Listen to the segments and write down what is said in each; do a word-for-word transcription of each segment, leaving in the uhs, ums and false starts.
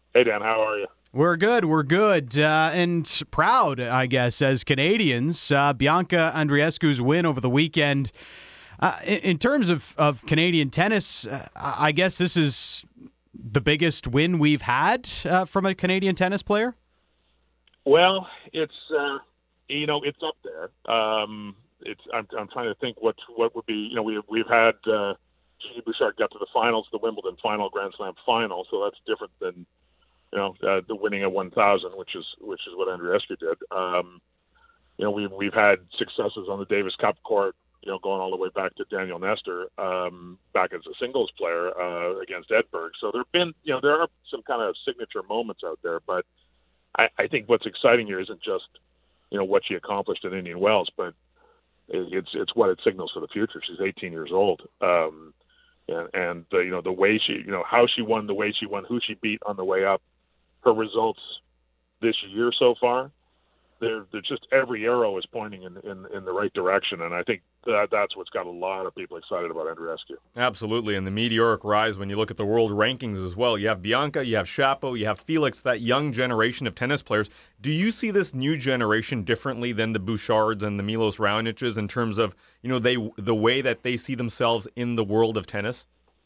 Hey, Dan, how are you? We're good. We're good. Uh, and proud, I guess, as Canadians. Uh, Bianca Andreescu's win over the weekend. Uh, in, in terms of, of Canadian tennis, uh, I guess this is the biggest win we've had uh, from a Canadian tennis player. Well, it's uh, you know it's up there. Um, it's I'm, I'm trying to think what what would be. You know, we we've had uh, Genie Bouchard got to the finals, the Wimbledon final, Grand Slam final, so that's different than you know uh, the winning at one thousand, which is which is what Andreescu did. Um, you know, we've we've had successes on the Davis Cup court. You know, going all the way back to Daniel Nestor, um, back as a singles player uh, against Edberg. So there've been, you know, there are some kind of signature moments out there. But I, I think what's exciting here isn't just, you know, what she accomplished in Indian Wells, but it's it's what it signals for the future. She's eighteen years old, um, and, and the, you know the way she, you know, how she won, the way she won, who she beat on the way up, her results this year so far. They're, they're just every arrow is pointing in, in, in the right direction, and I think that that's what's got a lot of people excited about Andreescu. Absolutely, and the meteoric rise when you look at the world rankings as well. You have Bianca, you have Shapo, you have Felix, that young generation of tennis players. Do you see this new generation differently than the Bouchards and the Milos Raonics in terms of, you know, they the way that they see themselves in the world of tennis?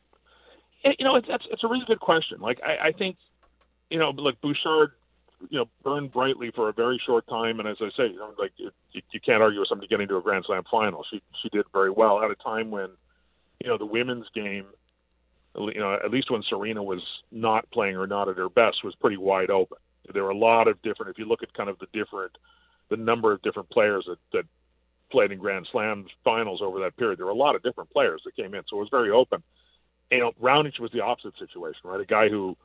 You know, it's it's, it's a really good question. Like I, I think, you know, like Bouchard, you know, burned brightly for a very short time, and as I say, you know, like it, you, you can't argue with somebody getting to a Grand Slam final. She she did very well at a time when, you know, the women's game, you know, at least when Serena was not playing or not at her best, was pretty wide open. There were a lot of different. If you look at kind of the different, the number of different players that that played in Grand Slam finals over that period, there were a lot of different players that came in, so it was very open. And, you know, Raonic was the opposite situation, right? A guy who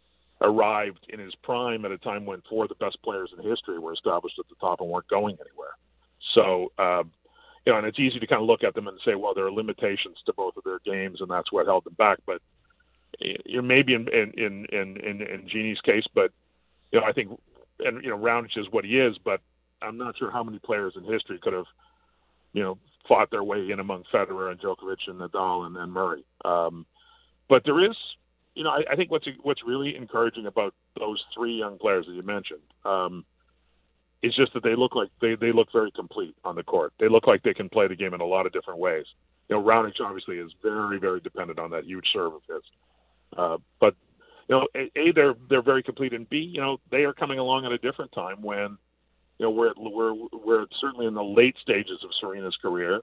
arrived in his prime at a time when four of the best players in history were established at the top and weren't going anywhere. So, um, you know, and it's easy to kind of look at them and say, well, there are limitations to both of their games, and that's what held them back. But you know, maybe in in in in, in, in Genie's case, but you know, I think, and you know, Raonic is what he is, but I'm not sure how many players in history could have, you know, fought their way in among Federer and Djokovic and Nadal and, and Murray. Um, but there is. You know, I, I think what's what's really encouraging about those three young players that you mentioned um, is just that they look like they, they look very complete on the court. They look like they can play the game in a lot of different ways. You know, Raonic obviously is very, very dependent on that huge serve of his. Uh, but you know, a, a they're they're very complete, and B, you know, they are coming along at a different time when you know we're we're we're certainly in the late stages of Serena's career.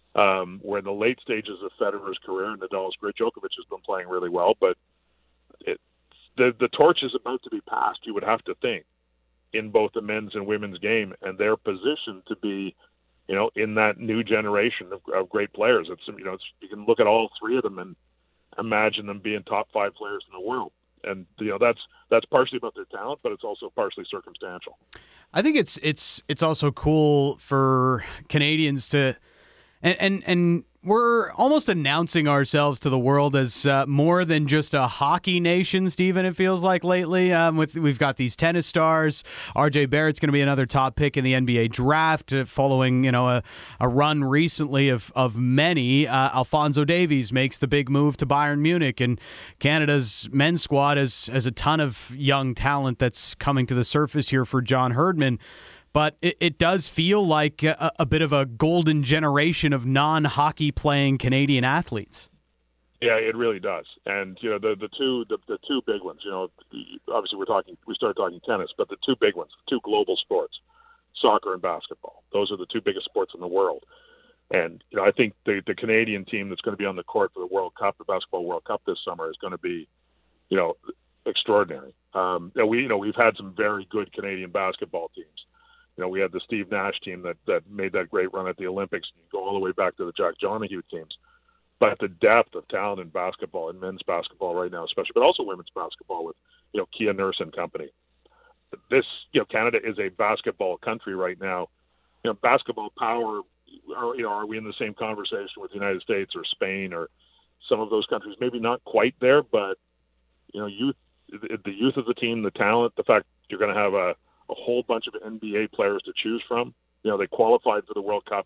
Um, we're in the late stages of Federer's career, and Nadal's great. Djokovic has been playing really well, but It, the the torch is about to be passed, you would have to think, in both the men's and women's game, and they're positioned to be, you know, in that new generation of, of great players. It's you know, it's, you can look at all three of them and imagine them being top five players in the world, and you know that's that's partially about their talent, but it's also partially circumstantial. I think it's it's it's also cool for Canadians to, and and and. We're almost announcing ourselves to the world as uh, more than just a hockey nation, Stephen, it feels like lately. Um, with We've got these tennis stars. R J Barrett's going to be another top pick in the N B A draft uh, following you know a, a run recently of, of many. Uh, Alphonso Davies makes the big move to Bayern Munich, and Canada's men's squad has, has a ton of young talent that's coming to the surface here for John Herdman. But it, it does feel like a, a bit of a golden generation of non-hockey playing Canadian athletes. Yeah, it really does. And you know, the the two the, the two big ones. You know, obviously we're talking we started talking tennis, but the two big ones, the two global sports, soccer and basketball. Those are the two biggest sports in the world. And you know, I think the the Canadian team that's going to be on the court for the World Cup, the Basketball World Cup this summer, is going to be, you know, extraordinary. Um, you know, we you know we've had some very good Canadian basketball teams. You know, we had the Steve Nash team that, that made that great run at the Olympics. You go all the way back to the Jack Donahue teams. But the depth of talent in basketball, and men's basketball right now especially, but also women's basketball with, you know, Kia Nurse and company. This, you know, Canada is a basketball country right now. You know, basketball power, are, you know, are we in the same conversation with the United States or Spain or some of those countries? Maybe not quite there, but, you know, youth, the youth of the team, the talent, the fact you're going to have a, a whole bunch of N B A players to choose from. You know, they qualified for the World Cup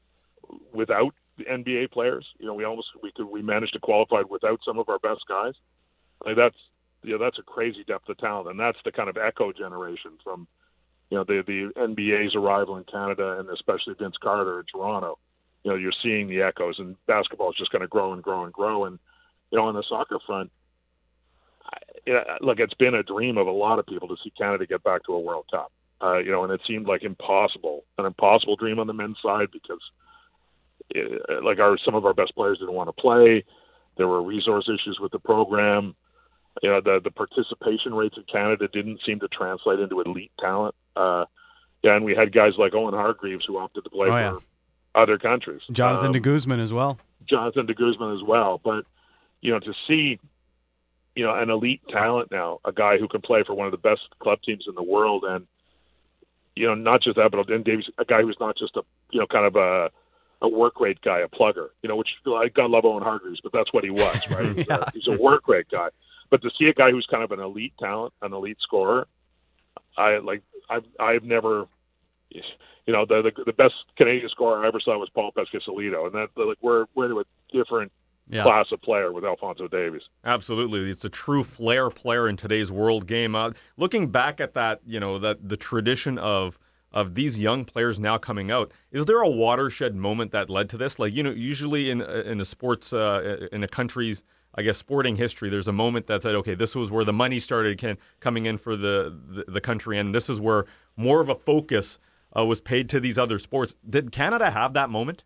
without the N B A players. You know, we almost we could we managed to qualify without some of our best guys. Like that's you know, that's a crazy depth of talent, and that's the kind of echo generation from, you know, the the N B A's arrival in Canada, and especially Vince Carter in Toronto. You know, you're seeing the echoes, and basketball is just going to grow and grow and grow. And you know, on the soccer front, I, you know, look, it's been a dream of a lot of people to see Canada get back to a World Cup. Uh, you know, and it seemed like impossible, an impossible dream on the men's side because, it, like, our some of our best players didn't want to play. There were resource issues with the program. You know, the the participation rates in Canada didn't seem to translate into elite talent. Uh, yeah, and we had guys like Owen Hargreaves who opted to play oh, for yeah. other countries. Jonathan um, de Guzman as well. Jonathan de Guzman as well. But, you know, to see, you know, an elite talent now, a guy who can play for one of the best club teams in the world, and, you know, not just that, but Ben Davies, a guy who's not just a, you know, kind of a, a work rate guy, a plugger, you know, which I God love Owen Hargreaves, but that's what he was, right? He's, yeah. a, he's a work rate guy. But to see a guy who's kind of an elite talent, an elite scorer, I like, I've, I've never, you know, the, the the best Canadian scorer I ever saw was Paul Pescasolido, and that like we're we're into a different yeah. class of player with Alphonso Davies. Absolutely, it's a true flair player in today's world game. Uh, looking back at that, you know, that the tradition of of these young players now coming out, is there a watershed moment that led to this? Like, you know, usually in in a sports uh, in a country's, I guess, sporting history, there's a moment that said, okay, this was where the money started can, coming in for the, the the country, and this is where more of a focus uh, was paid to these other sports. Did Canada have that moment?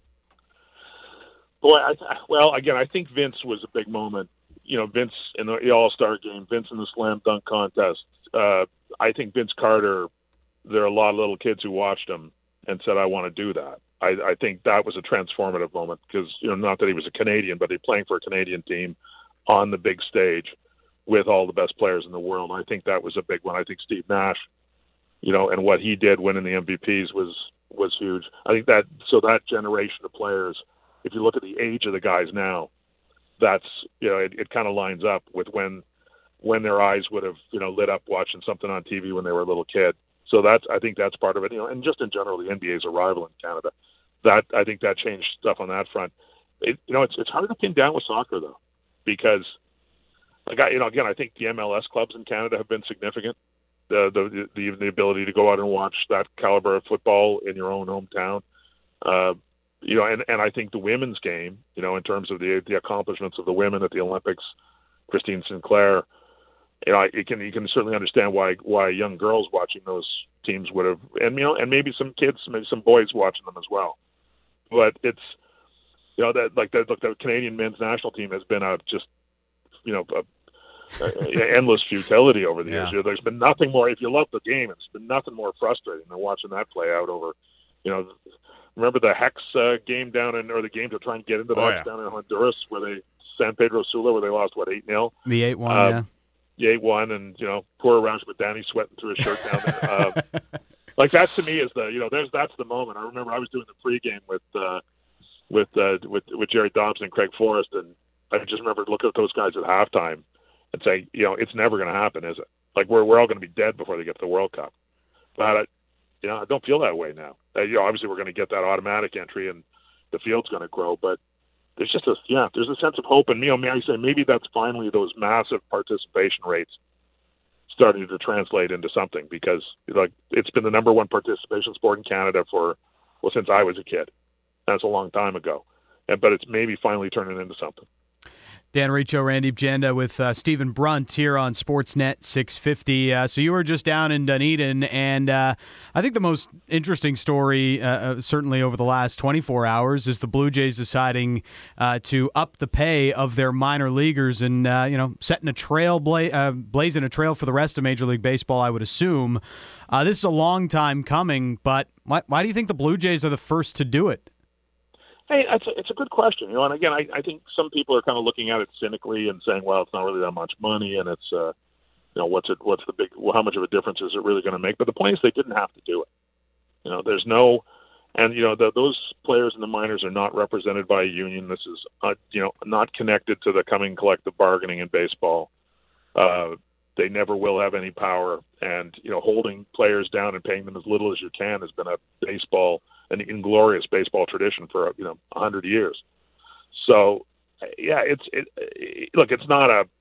Boy, I, well, again, I think Vince was a big moment. You know, Vince in the All-Star game, Vince in the slam dunk contest. Uh, I think Vince Carter, there are a lot of little kids who watched him and said, I want to do that. I, I think that was a transformative moment because, you know, not that he was a Canadian, but he playing for a Canadian team on the big stage with all the best players in the world. I think that was a big one. I think Steve Nash, you know, and what he did winning the M V Ps was, was huge. I think that, so that generation of players, if you look at the age of the guys now, that's, you know, it, it kind of lines up with when, when their eyes would have, you know, lit up watching something on T V when they were a little kid. So that's, I think that's part of it, you know, and just in general, the N B A's arrival in Canada, that, I think that changed stuff on that front. It, you know, it's, it's hard to pin down with soccer though, because like I, you know, again, I think the M L S clubs in Canada have been significant. The, the, the, the ability to go out and watch that caliber of football in your own hometown. Uh, you know, and, and I think the women's game, you know, in terms of the, the accomplishments of the women at the Olympics, Christine Sinclair, you know, you can you can certainly understand why why young girls watching those teams would have, and you know, and maybe some kids, maybe some boys watching them as well. But it's, you know, that like that look, the Canadian men's national team has been a just, you know, a, a endless futility over the yeah. years. There's been nothing more. If you love the game, it's been nothing more frustrating than watching that play out over, you know. Remember the Hex uh, game down in, or the game to try and get into the oh, Hex yeah. down in Honduras, where they San Pedro Sula, where they lost what eight nil. The eight one, um, yeah. eight one, and you know, poor Raj Madani sweating through his shirt down there. Uh, like that to me is the, you know, there's that's the moment. I remember I was doing the pregame with uh, with uh, with with Jerry Dobson and Craig Forrest, and I just remember looking at those guys at halftime and saying, you know, it's never going to happen, is it? Like we're we're all going to be dead before they get to the World Cup. But I, you know, I don't feel that way now. Uh, you know, obviously we're going to get that automatic entry, and the field's going to grow, but there's just a, yeah, there's a sense of hope. And, you know, may I say, maybe that's finally those massive participation rates starting to translate into something, because like it's been the number one participation sport in Canada for, well, since I was a kid. That's a long time ago. And, but it's maybe finally turning into something. Dan Riccio, Randeep Janda with uh, Stephen Brunt here on Sportsnet six fifty. Uh, so you were just down in Dunedin, and uh, I think the most interesting story, uh, certainly over the last twenty-four hours, is the Blue Jays deciding uh, to up the pay of their minor leaguers and, uh, you know, setting a trail, bla- uh, blazing a trail for the rest of Major League Baseball, I would assume. Uh, this is a long time coming, but why, why do you think the Blue Jays are the first to do it? Hey, it's a, it's a good question, you know. And again, I, I think some people are kind of looking at it cynically and saying, "Well, it's not really that much money, and it's, uh, you know, what's it? What's the big? Well, how much of a difference is it really going to make?" But the point is, they didn't have to do it. You know, there's no, and you know, the, those players in the minors are not represented by a union. This is, uh, you know, not connected to the coming collective bargaining in baseball. Uh, they never will have any power, and you know, holding players down and paying them as little as you can has been a baseball. An inglorious baseball tradition for, you know, a hundred years. So, yeah, it's it, it. Look, it's not a,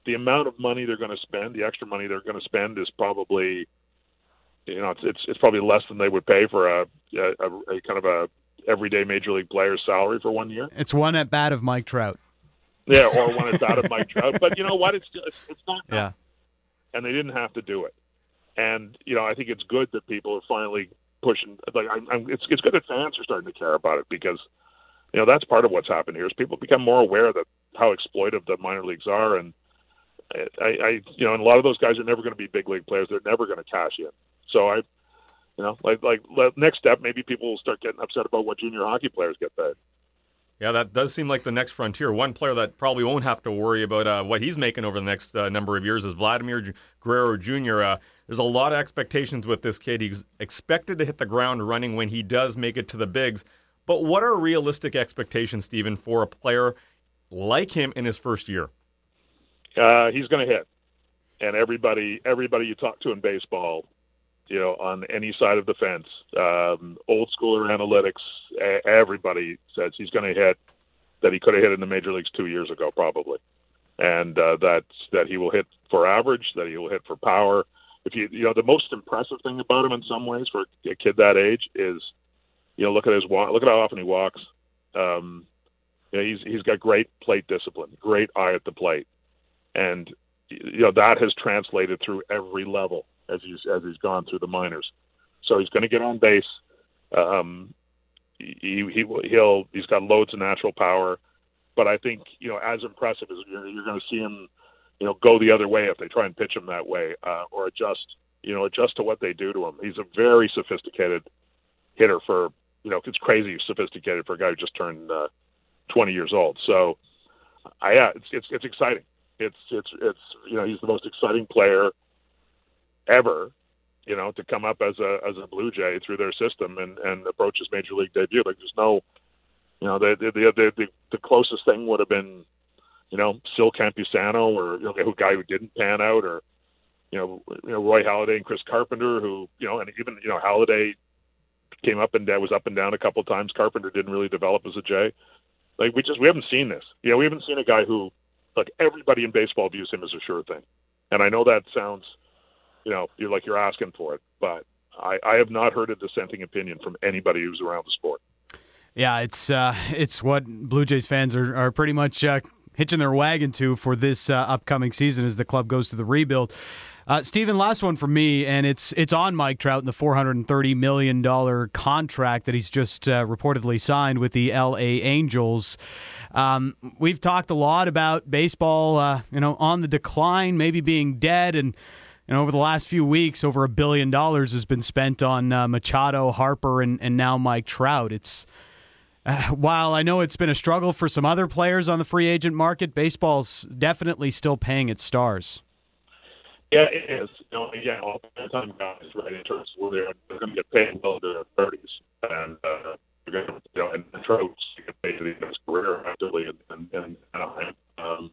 the amount of money they're going to spend, the extra money they're going to spend, is probably, you know, it's it's, it's probably less than they would pay for a, a, a kind of a everyday major league player's salary for one year. It's one at bat of Mike Trout. Yeah, or one at bat of Mike Trout. But you know what? It's it's, it's not. Yeah. And they didn't have to do it. And you know, I think it's good that people are finally pushing. Like, I'm, I'm, it's it's good that fans are starting to care about it, because you know that's part of what's happened here is people become more aware that how exploitive the minor leagues are, and I, I you know, and a lot of those guys are never going to be big league players. They're never going to cash in. So I, you know, like like next step, maybe people will start getting upset about what junior hockey players get paid. Yeah, that does seem like the next frontier. One player that probably won't have to worry about uh, what he's making over the next uh, number of years is Vladimir Guerrero Junior Uh, there's a lot of expectations with this kid. He's expected to hit the ground running when he does make it to the bigs. But what are realistic expectations, Stephen, for a player like him in his first year? Uh, he's going to hit. And everybody, everybody you talk to in baseball, you know, on any side of the fence, um, old schooler analytics, a- everybody says he's going to hit, that he could have hit in the major leagues two years ago, probably. And uh, that, that he will hit for average, that he will hit for power. If you, you know, the most impressive thing about him in some ways for a kid that age is, you know, look at his walk, look at how often he walks. Um, you know, he's, he's got great plate discipline, great eye at the plate. And, you know, that has translated through every level as he's as he's gone through the minors. So he's going to get on base. Um, he he he'll he's got loads of natural power, but I think, you know, as impressive as you're, you're going to see him, you know, go the other way if they try and pitch him that way, uh, or adjust, you know, adjust to what they do to him. He's a very sophisticated hitter for, you know, it's crazy sophisticated for a guy who just turned uh, twenty years old. So, uh, yeah, it's it's it's exciting. It's it's it's you know, he's the most exciting player ever, you know, to come up as a as a Blue Jay through their system and, and approach his major league debut. Like, there's no, you know, the the the the, the closest thing would have been, you know, Sil Campusano, or, you know, a guy who didn't pan out, or, you know, you know, Roy Halladay and Chris Carpenter, who, you know, and even, you know, Halladay came up and down, was up and down a couple of times. Carpenter didn't really develop as a Jay. Like, we just we haven't seen this. You know, we haven't seen a guy who, like, everybody in baseball views him as a sure thing. And I know that sounds, you know, you're like you're asking for it, but I, I have not heard a dissenting opinion from anybody who's around the sport. Yeah, it's uh, it's what Blue Jays fans are, are pretty much uh, hitching their wagon to for this uh, upcoming season as the club goes to the rebuild. Uh, Stephen, last one for me, and it's it's on Mike Trout and the four hundred thirty million dollars contract that he's just uh, reportedly signed with the L A Angels. Um, we've talked a lot about baseball, uh, you know, on the decline, maybe being dead, and And over the last few weeks, over a billion dollars has been spent on uh, Machado, Harper, and, and now Mike Trout. It's uh, while I know it's been a struggle for some other players on the free agent market, baseball's definitely still paying its stars. Yeah, it is. You know, again, all the time guys, right, in terms of where they're, they're going to get paid well into their thirties, and uh, they're going to, you know, and Trout's get paid to the end of his career actively, and and Anaheim. Um,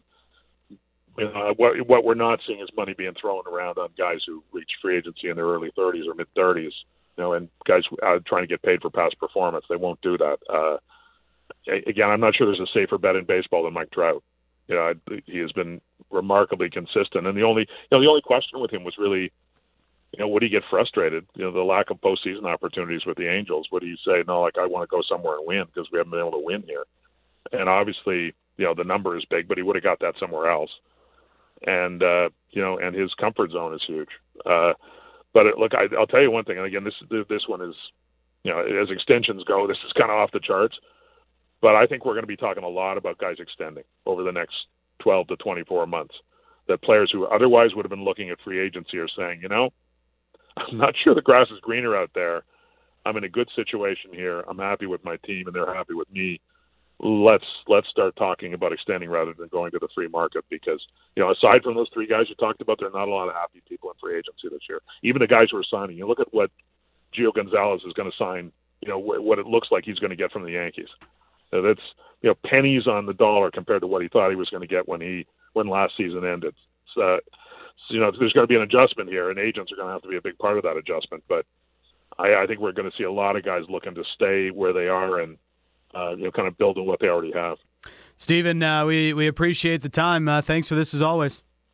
You know, what, what we're not seeing is money being thrown around on guys who reach free agency in their early thirties or mid-thirties, you know, and guys uh, trying to get paid for past performance. They won't do that. Uh, again, I'm not sure there's a safer bet in baseball than Mike Trout. You know, he has been remarkably consistent, and the only, you know, the only question with him was really, you know, would he get frustrated? You know, the lack of postseason opportunities with the Angels. Would he say, no, like, I want to go somewhere and win because we haven't been able to win here? And obviously, you know, the number is big, but he would have got that somewhere else. And, uh, you know, and his comfort zone is huge. Uh, but it, look, I, I'll tell you one thing, and again, this this one is, you know, as extensions go, this is kind of off the charts. But I think we're going to be talking a lot about guys extending over the next twelve to twenty-four months. That players who otherwise would have been looking at free agency are saying, you know, I'm not sure the grass is greener out there. I'm in a good situation here. I'm happy with my team, and they're happy with me. Let's let's start talking about extending rather than going to the free market, because, you know, aside from those three guys you talked about, there are not a lot of happy people in free agency this year. Even the guys who are signing. You look at what Gio Gonzalez is going to sign. You know, wh- what it looks like he's going to get from the Yankees. So that's, you know, pennies on the dollar compared to what he thought he was going to get when he when last season ended. So, so you know, there's going to be an adjustment here, and agents are going to have to be a big part of that adjustment. But I, I think we're going to see a lot of guys looking to stay where they are and, uh, you know, kind of build on what they already have. Stephen, uh, we, we appreciate the time. Uh, thanks for this as always.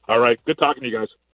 All right. Good talking to you guys.